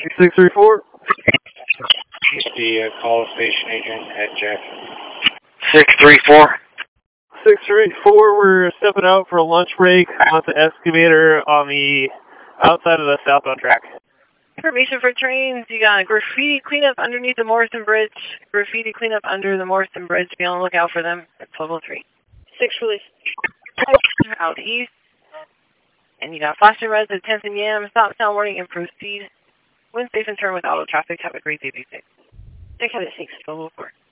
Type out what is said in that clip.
634. The call station agent at Jackson. 634. 634, we're stepping out for a lunch break on the excavator on the outside of the southbound track. Information for trains, you got graffiti cleanup underneath the Morrison Bridge. Graffiti cleanup under the Morrison Bridge. Be on the lookout for them at 1203. 6 release. Out east. And you got flashing reds at 10th and Yam. Stop sound warning and proceed. Wind safe and turn with auto traffic. Have a great day, be safe. Take care of 6. 1204.